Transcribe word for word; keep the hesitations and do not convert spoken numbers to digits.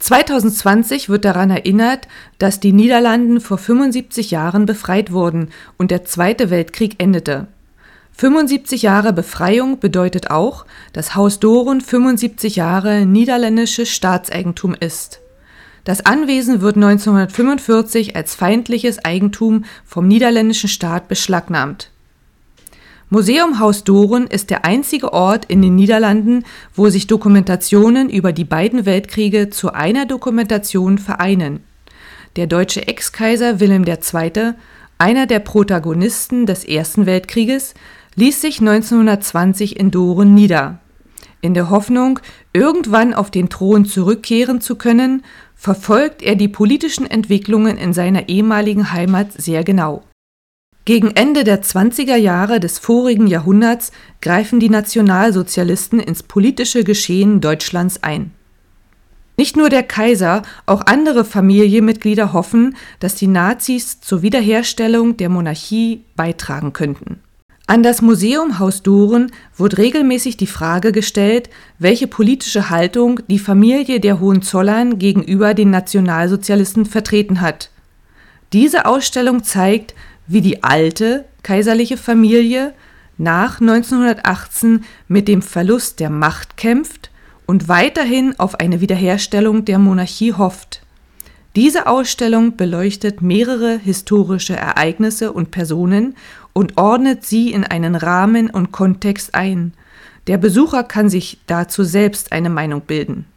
zwanzig zwanzig wird daran erinnert, dass die Niederlande vor fünfundsiebzig Jahren befreit wurden und der Zweite Weltkrieg endete. fünfundsiebzig Jahre Befreiung bedeutet auch, dass Haus Doorn fünfundsiebzig Jahre niederländisches Staatseigentum ist. Das Anwesen wird neunzehnhundertfünfundvierzig als feindliches Eigentum vom niederländischen Staat beschlagnahmt. Museum Haus Doorn ist der einzige Ort in den Niederlanden, wo sich Dokumentationen über die beiden Weltkriege zu einer Dokumentation vereinen. Der deutsche Ex-Kaiser Wilhelm der Zweite., einer der Protagonisten des Ersten Weltkrieges, ließ sich neunzehnhundertzwanzig in Doorn nieder. In der Hoffnung, irgendwann auf den Thron zurückkehren zu können, verfolgt er die politischen Entwicklungen in seiner ehemaligen Heimat sehr genau. Gegen Ende der zwanziger Jahre des vorigen Jahrhunderts greifen die Nationalsozialisten ins politische Geschehen Deutschlands ein. Nicht nur der Kaiser, auch andere Familienmitglieder hoffen, dass die Nazis zur Wiederherstellung der Monarchie beitragen könnten. An das Museum Haus Doorn wird regelmäßig die Frage gestellt, welche politische Haltung die Familie der Hohenzollern gegenüber den Nationalsozialisten vertreten hat. Diese Ausstellung zeigt, wie die alte kaiserliche Familie nach neunzehnhundertachtzehn mit dem Verlust der Macht kämpft und weiterhin auf eine Wiederherstellung der Monarchie hofft. Diese Ausstellung beleuchtet mehrere historische Ereignisse und Personen und ordnet sie in einen Rahmen und Kontext ein. Der Besucher kann sich dazu selbst eine Meinung bilden.